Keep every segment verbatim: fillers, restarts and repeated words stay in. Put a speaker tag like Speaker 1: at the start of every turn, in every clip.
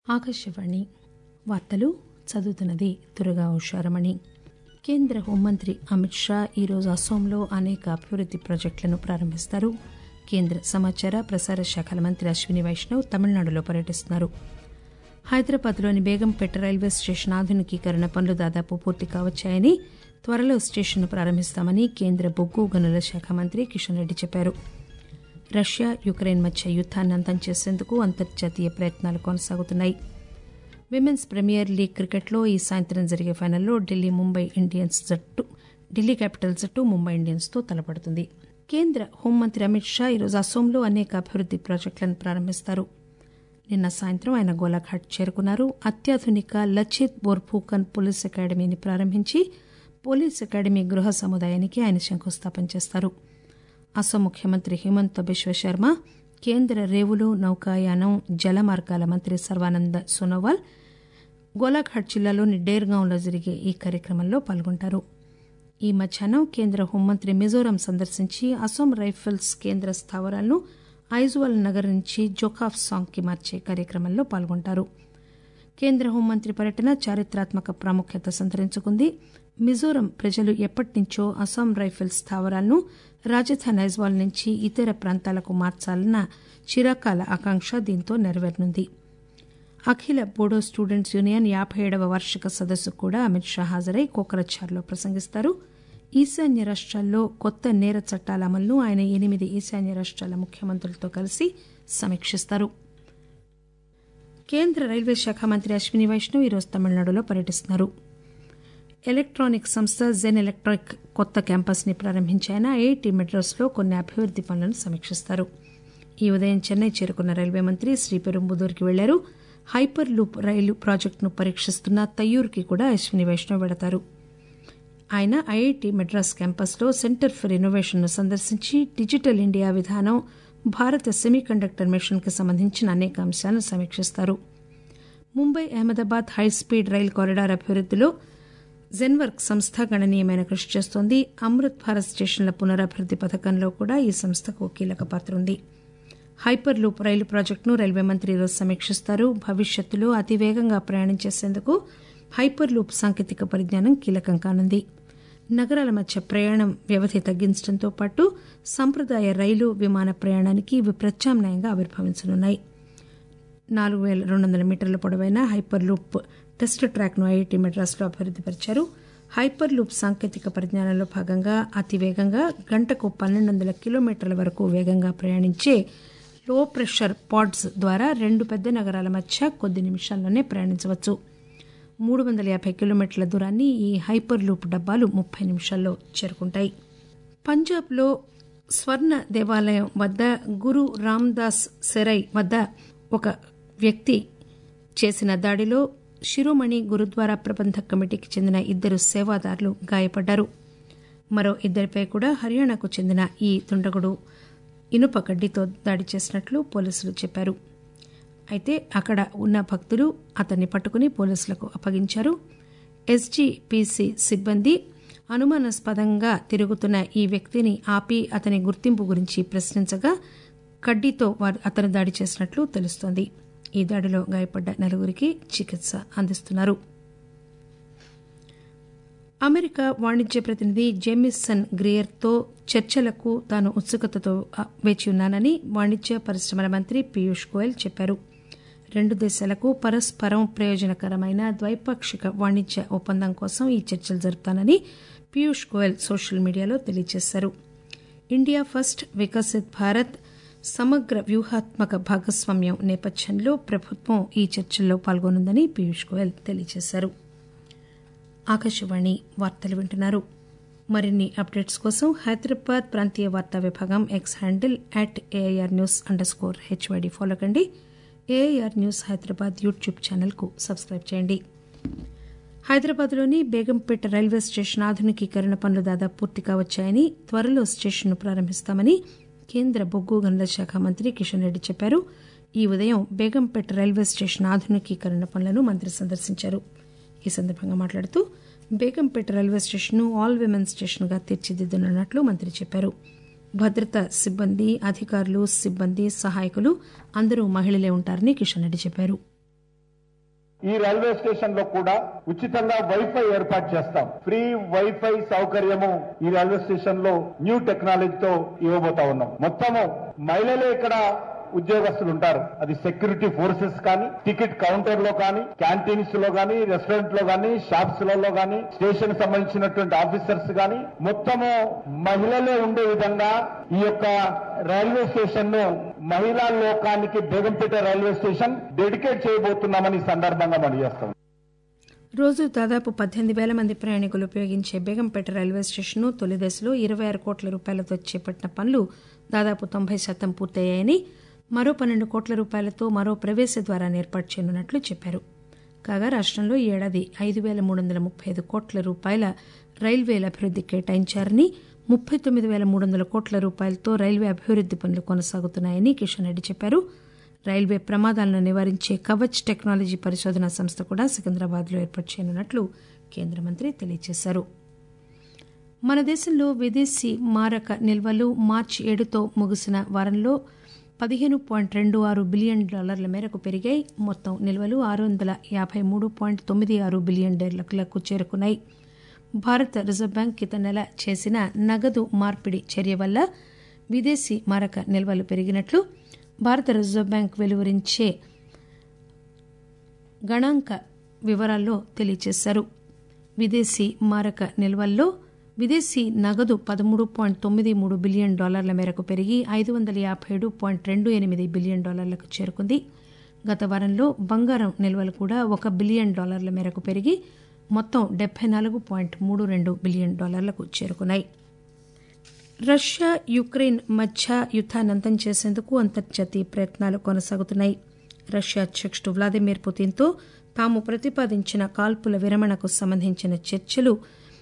Speaker 1: ఆకాశవాణి వార్తలు చదువుతున్నది దుర్గా ఉషారమణి. కేంద్ర హోంమంత్రి అమిత్ షా ఈరోజు అస్సోంలో అనేక అభివృద్ది ప్రాజెక్టులను ప్రారంభిస్తారు. కేంద్ర సమాచార ప్రసార శాఖల మంత్రి అశ్విని వైష్ణవ్ తమిళనాడులో పర్యటిస్తున్నారు. హైదరాబాద్లోని బేగంపేట రైల్వే స్టేషన్ ఆధునికీకరణ పనులు దాదాపు పూర్తి కావచ్చాయని, త్వరలో స్టేషన్ను ప్రారంభిస్తామని కేంద్ర బొగ్గు గనుల శాఖ మంత్రి కిషన్ రెడ్డి చెప్పారు. రష్యా యుక్రెయిన్ మధ్య యుద్దాన్ని అంతం చేసేందుకు అంతర్జాతీయ ప్రయత్నాలు కొనసాగుతున్నాయి. విమెన్స్ ప్రీమియర్ లీగ్ క్రికెట్లో ఈ సాయంత్రం జరిగే ఫైనల్లో ఢిల్లీ ముంబై ఇండియన్స్ జట్టు ఢిల్లీ క్యాపిటల్స్ జట్టు ముంబై ఇండియన్స్తో తలపడుతుంది. కేంద్ర హోంమంత్రి అమిత్ షా ఈరోజు అస్సోంలో అనేక అభివృద్ది ప్రాజెక్టులను ప్రారంభిస్తారు. నిన్న సాయంత్రం ఆయన గోలాఘాట్ చేరుకున్నారు. అత్యాధునిక లచిత్ బోర్ఫుకన్ పోలీస్ అకాడమీని ప్రారంభించి పోలీస్ అకాడమీ గృహ సముదాయానికి ఆయన శంకుస్థాపన చేస్తారు. అస్సాం ముఖ్యమంత్రి హిమంత బిశ్వ శర్మ, కేంద్ర రేవులు, నౌకాయానం, జలమార్గాల మంత్రి సర్వానంద్ సోనోవాల్ గోలాఘాట్ జిల్లాలోని డేర్గాంలో జరిగే ఈ కార్యక్రమంలో పాల్గొంటారు. ఈ మధ్యాహ్నం కేంద్ర హోంమంత్రి మిజోరాం సందర్శించి అస్సాం రైఫిల్స్ కేంద్ర స్థావరాలను ఐజ్వాల్ నగర్ నుంచి జోకాఫ్ సాంగ్ కి మార్చే కార్యక్రమంలో పాల్గొంటారు. కేంద్ర హోంమంత్రి పర్యటన చారిత్రాత్మక ప్రాముఖ్యత సంతరించుకుంది. మిజోరాం ప్రజలు ఎప్పటినుంచో అస్సాం రైఫిల్స్ స్థావరాలను రాజధాని ఐజ్వాల్ నుంచి ఇతర ప్రాంతాలకు మార్చాలన్న చిరకాల ఆకాంక్ష దీంతో నెరవేరనుంది. అఖిల బోడో స్టూడెంట్స్ యూనియన్ యాబై ఏడవ వార్షిక సదస్సుకు కూడా అమిత్ షా హాజరై కోకరఝార్లో ప్రసంగిస్తారు. ఈశాన్య రాష్ట్రాల్లో కొత్త నేర చట్టాల అమలును ఆయన ఎనిమిది ఈశాన్య రాష్ట్రాల ముఖ్యమంత్రులతో కలిసి సమీక్షిస్తారు. కేంద్ర రైల్వే శాఖ మంత్రి అశ్విని వైష్ణవ్ ఈరోజు తమిళనాడులో పర్యటిస్తున్నారు. ఎలక్టానిక్ సంస్థ జెన్ ఎలక్ట్రిక్ కొత్త క్యాంపస్ ని ప్రారంభించాయన ఐఐటి మెడ్రాస్లో కొన్ని అభివృద్ది పనులను సమీక్షిస్తారు. ఈ ఉదయం చెన్నై చేరుకున్న రైల్వే మంత్రి శ్రీపెరుంబుదూర్కి వెళ్లారు. హైపర్ లూప్ రైలు ప్రాజెక్టును పరీక్షిస్తున్న తయ్యూరుకి కూడా అశ్విని వైష్ణవ్ వెళతారు. ఆయన ఐఐటి మెడ్రాస్ క్యాంపస్లో సెంటర్ ఫర్ ఇన్నోవేషన్ ను సందర్శించి డిజిటల్ ఇండియా విధానం, భారత సెమీకండక్టర్ మిషన్ కి సంబంధించిన అనేక అంశాలను సమీక్షిస్తారు. ముంబై అహ్మదాబాద్ హైస్పీడ్ రైలు కారిడార్ అభివృద్దిలో జెన్వర్క్ సంస్థ గణనీయమైన కృషి చేస్తోంది. అమృత్ భారత్ స్టేషన్ల పునరభివృద్ది పథకంలో కూడా ఈ సంస్థకు కీలక పాత్ర ఉంది. హైపర్ లూప్ రైలు ప్రాజెక్టును రైల్వే మంత్రి ఈరోజు సమీక్షిస్తారు. భవిష్యత్తులో అతివేగంగా ప్రయాణం చేసేందుకు హైపర్ లూప్ సాంకేతిక పరిజ్ఞానం కీలకం కానుంది. నగరాల మధ్య ప్రయాణం వ్యవధి తగ్గించడంతో పాటు సంప్రదాయ రైలు, విమాన ప్రయాణానికి ఇవి ప్రత్యామ్నాయంగా ఆవిర్భవించనున్నాయి. నాలుగు పేల రెండు వందల మీటర్ల పొడవైన హైపర్ లూప్ టెస్ట్ ట్రాక్ ను ఐఐటి మెడ్రాస్ లో అభివృద్ది పరిచారు. హైపర్ లూప్ సాంకేతిక పరిజ్ఞానంలో భాగంగా అతివేగంగా గంటకు పన్నెండు వందల కిలోమీటర్ల వరకు వేగంగా ప్రయాణించే లో ప్రెషర్ పాడ్స్ ద్వారా రెండు పెద్ద నగరాల మధ్య కొద్ది నిమిషాల్లోనే ప్రయాణించవచ్చు. మూడు వందల యాభై కిలోమీటర్ల దూరాన్ని ఈ హైపర్ లూప్ డబ్బాలు ముప్పై నిమిషాల్లో చేరుకుంటాయి. పంజాబ్ లో స్వర్ణ దేవాలయం వద్ద గురు రామ్దాస్ సెరై వద్ద ఒక వ్యక్తి చేసిన దాడిలో శిరోమణి గురుద్వారా ప్రబంధక్ కమిటీకి చెందిన ఇద్దరు సేవాదారులు గాయపడ్డారు. మరో ఇద్దరిపై కూడా హర్యానాకు చెందిన ఈ దుండగుడు ఇనుప కడ్డీతో దాడి చేసినట్లు పోలీసులు చెప్పారు. అయితే అక్కడ ఉన్న భక్తులు అతన్ని పట్టుకుని పోలీసులకు అప్పగించారు. ఎస్జీపీసీ సిబ్బంది అనుమానాస్పదంగా తిరుగుతున్న ఈ వ్యక్తిని ఆపి అతని గుర్తింపు గురించి ప్రశ్నించగా కడ్డీతో వారు అతను దాడి చేసినట్లు తెలుస్తోంది. ఈ దాడిలో గాయపడ్డ నలుగురికి చికిత్స అందిస్తున్నారు. అమెరికా వాణిజ్య ప్రతినిధి జేమిసన్ గ్రియర్తో చర్చలకు తాను ఉత్సుకతతో వేచి ఉన్నానని వాణిజ్య పరిశ్రమల మంత్రి పీయూష్ గోయల్ చెప్పారు. రెండు దేశాలకు పరస్పరం ప్రయోజనకరమైన ద్వైపాక్షిక వాణిజ్య ఒప్పందం కోసం ఈ చర్చలు జరుపుతానని పీయూష్ గోయల్ సోషల్ మీడియాలో తెలియజేశారు. ఇండియా ఫస్ట్, వికసిత్ భారత్ సమగ్ర వ్యూహాత్మక భాగస్వామ్యం నేపథ్యంలో ప్రభుత్వం ఈ చర్చల్లో పాల్గొనుందని పీయూష్ గోయల్ తెలియజేశారు. ఆకాశవాణి వార్తలు వింటున్నారు. మరిన్ని అప్డేట్స్ కోసం హైదరాబాద్ ప్రాంతీయ వార్తా విభాగం X handle at AIR news underscore HYD follow కండి. AIR news Hyderabad YouTube channel కు సబ్స్క్రైబ్ చేయండి. హైదరాబాద్లోని బేగంపేట రైల్వే స్టేషన్ ఆధునికీకరణ పనులు దాదాపు పూర్తి కావచ్చాయని, త్వరలో స్టేషన్ను ప్రారంభిస్తామని కేంద్ర బొగ్గు గనుల శాఖ మంత్రి కిషన్ రెడ్డి చెప్పారు. ఈ ఉదయం బేగంపేట రైల్వే స్టేషన్ ఆధునికీకరణ పనులను మంత్రి సందర్శించారు. ఈ సందర్భంగా మాట్లాడుతూ బేగంపేట రైల్వే స్టేషన్ను ఆల్ విమెన్ స్టేషన్ గా తీర్చిదిద్దనున్నట్లు మంత్రి చెప్పారు. భద్రతా సిబ్బంది, అధికారులు, సిబ్బంది, సహాయకులు అందరూ మహిళలే ఉంటారని కిషన్ రెడ్డి చెప్పారు.
Speaker 2: ఈ రైల్వే స్టేషన్ లో కూడా ఉచితంగా వైఫై ఏర్పాటు చేస్తాం. ఫ్రీ వైఫై సౌకర్యము ఈ రైల్వే స్టేషన్ లో న్యూ టెక్నాలజీతో ఇవ్వబోతా ఉన్నాం. మొత్తము మహిళలే ఇక్కడ ఉద్యోగస్తులు ఉంటారు. అది సెక్యూరిటీ ఫోర్సెస్ కానీ, టికెట్ కౌంటర్ లో కానీ, క్యాంటీన్స్ లో కానీ, రెస్టారెంట్ లో కానీ, షాప్స్ లలో కానీ, స్టేషన్ సంబంధించినటువంటి ఆఫీసర్స్ కానీ మొత్తము మహిళలే ఉండే విధంగా ఈ యొక్క రైల్వే స్టేషన్ ను మహిళా లోకానికి బేగంపేట రైల్వే స్టేషన్ డెడికేట్ చేయబోతున్నామని ఈ సందర్భంగా మనం చేస్తాం.
Speaker 1: రోజు దాదాపు పద్దెనిమిది వేల మంది ప్రయాణికులు ఉపయోగించే బేగంపేట రైల్వే స్టేషన్ తొలి దశలో ఇరవై ఆరు కోట్ల రూపాయలతో చేపట్టిన పనులు దాదాపు తొంభై శాతం పూర్తయ్యాయని, మరో పన్నెండు కోట్ల రూపాయలతో మరో ప్రవేశ ద్వారాన్ని ఏర్పాటు చేయనున్నట్లు చెప్పారు. కాగా రాష్టంలో ఈ ఏడాది ఐదు పేల మూడు వందల ముప్పై ఐదు కోట్ల రూపాయల రైల్వేల అభివృద్దికి కేటాయించారని, ముప్పై తొమ్మిది పేల మూడు వందల కోట్ల రూపాయలతో రైల్వే అభివృద్ది పనులు కొనసాగుతున్నాయని కిషన్ రెడ్డి చెప్పారు. రైల్వే ప్రమాదాలను నివారించే కవచ్ టెక్నాలజీ పరిశోధనా సంస్థ కూడా సికింద్రాబాద్ లో ఏర్పాటు చేయనున్నట్లు కేంద్ర మంత్రి తెలియజేశారు. మన దేశంలో విదేశీ మారక నిల్వలు మార్చి ఏడుతో ముగిసిన వారంలో పదిహేను పాయింట్ రెండు ఆరు బిలియన్ డాలర్ల మేరకు పెరిగాయి. మొత్తం నిల్వలు ఆరు వందల యాభై మూడు పాయింట్ తొమ్మిది ఆరు బిలియన్ డాలర్లకు చేరుకున్నాయి. భారత రిజర్వ్ బ్యాంక్ గత నెల చేసిన నగదు మార్పిడి చర్య వల్ల విదేశీ మారక నిల్వలు పెరిగినట్లు భారత రిజర్వ్ బ్యాంక్ వెలువరించే గణాంక వివరాల్లో తెలియజేశారు. విదేశీ మారక నిల్వల్లో విదేశీ నగదు పదమూడు పాయింట్ తొమ్మిది మూడు బిలియన్ డాలర్ల మేరకు పెరిగి ఐదు వందల యాభై ఏడు పాయింట్ రెండు ఎనిమిది బిలియన్ డాలర్లకు చేరుకుంది. గత వారంలో బంగారం నిల్వలు కూడా ఒక బిలియన్ డాలర్ల మేరకు పెరిగి మొత్తం డెబ్బై నాలుగు పాయింట్ మూడు రెండు బిలియన్ డాలర్లకు చేరుకున్నాయి. రష్యా యుక్రెయిన్ మధ్య యుద్దాన్ని అంతం చేసేందుకు అంతర్జాతీయ ప్రయత్నాలు కొనసాగుతున్నాయి. రష్యా అధ్యకుడు వ్లాదిమిర్ పుతిన్తో తాము ప్రతిపాదించిన కాల్పుల విరమణకు సంబంధించిన చర్చలు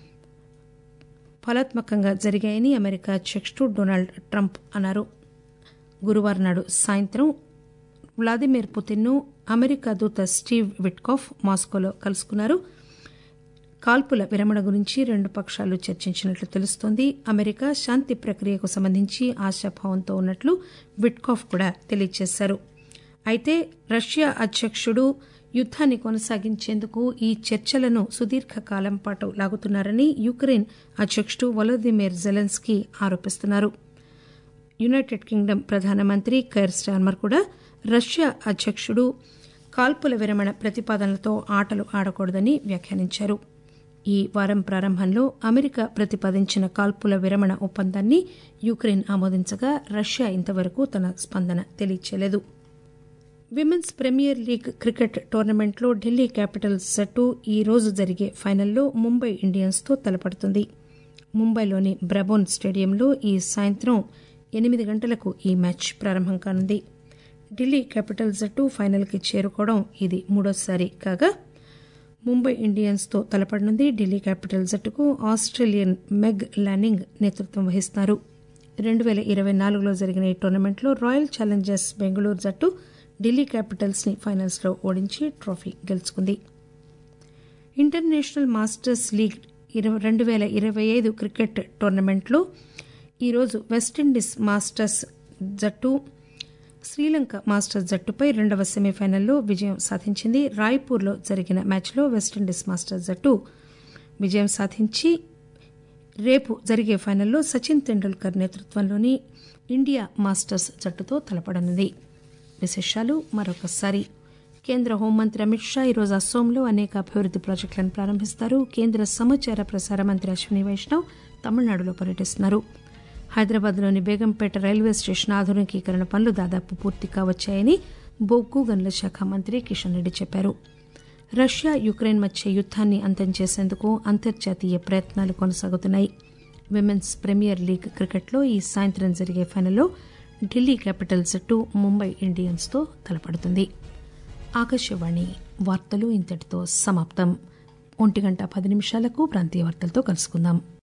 Speaker 1: ఫలాత్మకంగా జరిగాయని అమెరికా అధ్యకుడు డొనాల్డ్ ట్రంప్ అన్నారు. గురువారం నాడు సాయంత్రం వ్లాదిమిర్ పుతిన్ను అమెరికా దూత స్టీవ్ విట్కాఫ్ మాస్కోలో కలుసుకున్నారు. కాల్పుల విరమణ గురించి రెండు పక్షాలు చర్చించినట్లు తెలుస్తోంది. అమెరికా శాంతి ప్రక్రియకు సంబంధించి ఆశాభావంతో ఉన్నట్లు విట్కాఫ్ కూడా తెలియజేశారు. అయితే రష్యా అధ్యకుడు యుద్దాన్ని కొనసాగించేందుకు ఈ చర్చలను సుదీర్ఘకాలం పాటు లాగుతున్నారని యుక్రెయిన్ అధ్యకుడు వొలోదిమిర్ జెలెన్స్కీ ఆరోపిస్తున్నారు. యునైటెడ్ కింగ్డమ్ ప్రధానమంత్రి కైర్ స్టార్మర్ కూడా రష్యా అధ్యకుడు కాల్పుల విరమణ ప్రతిపాదనలతో ఆటలు ఆడకూడదని వ్యాఖ్యానించారు. ఈ వారం ప్రారంభంలో అమెరికా ప్రతిపాదించిన కాల్పుల విరమణ ఒప్పందాన్ని యుక్రెయిన్ ఆమోదించగా రష్యా ఇంతవరకు తన స్పందన తెలియచేయలేదు. విమెన్స్ ప్రీమియర్ లీగ్ క్రికెట్ టోర్నమెంట్లో ఢిల్లీ క్యాపిటల్స్ జట్టు ఈ రోజు జరిగే ఫైనల్లో ముంబై ఇండియన్స్ తో తలపడుతుంది. ముంబైలోని బ్రబోన్ స్టేడియంలో ఈ సాయంత్రం ఎనిమిది గంటలకు ఈ మ్యాచ్ ప్రారంభం కానుంది. ఢిల్లీ క్యాపిటల్స్ జట్టు ఫైనల్కి చేరుకోవడం ఇది మూడోసారి కాగా ముంబై ఇండియన్స్ తో తలపడనుంది. ఢిల్లీ క్యాపిటల్స్ జట్టుకు ఆస్ట్రేలియన్ మెగ్ లానింగ్ నేతృత్వం వహిస్తున్నారు. రెండు పేల ఇరవై నాలుగులో జరిగిన ఈ టోర్నమెంట్లో రాయల్ ఛాలెంజర్స్ బెంగళూరు జట్టు ఢిల్లీ క్యాపిటల్స్ ని ఫైనల్స్ లో ఓడించి ట్రోఫీ గెలుచుకుంది. ఇంటర్నేషనల్ మాస్టర్స్ లీగ్ రెండు పేల ఇరవై ఐదు క్రికెట్ టోర్నమెంట్లో ఈరోజు వెస్టిండీస్ మాస్టర్స్ జట్టు శ్రీలంక మాస్టర్స్ జట్టుపై రెండవ సెమీఫైనల్లో విజయం సాధించింది. రాయ్పూర్లో జరిగిన మ్యాచ్లో వెస్టిండీస్ మాస్టర్స్ జట్టు విజయం సాధించి రేపు జరిగే ఫైనల్లో సచిన్ తెండూల్కర్ నేతృత్వంలోని ఇండియా మాస్టర్స్ జట్టుతో తలపడనుంది. విశేషాలు మరొకసారి. కేంద్ర హోంమంత్రి అమిత్ షా ఈరోజు అస్సోంలో అనేక అభివృద్ది ప్రాజెక్టులను ప్రారంభిస్తారు. కేంద్ర సమాచార ప్రసార మంత్రి అశ్విని వైష్ణవ్ తమిళనాడులో పర్యటిస్తున్నారు. హైదరాబాద్లోని బేగంపేట రైల్వే స్టేషన్ ఆధునికీకరణ పనులు దాదాపు పూర్తి కావచ్చాయని బొగ్గు గనుల శాఖ మంత్రి కిషన్ రెడ్డి చెప్పారు. రష్యా యుక్రెయిన్ మధ్య యుద్దాన్ని అంతం చేసేందుకు అంతర్జాతీయ ప్రయత్నాలు కొనసాగుతున్నాయి. విమెన్స్ ప్రీమియర్ లీగ్ క్రికెట్లో ఈ సాయంత్రం జరిగే ఫైనల్లో ఢిల్లీ క్యాపిటల్స్ జట్టు ముంబై ఇండియన్స్ తో తలపడుతుంది. ఆకాశవాణి వార్తలు ఇంతటితో సమాప్తం. ఒంటి గంట పది నిమిషాలకు ప్రాంతీయ వార్తలతో కలుసుకుందాం.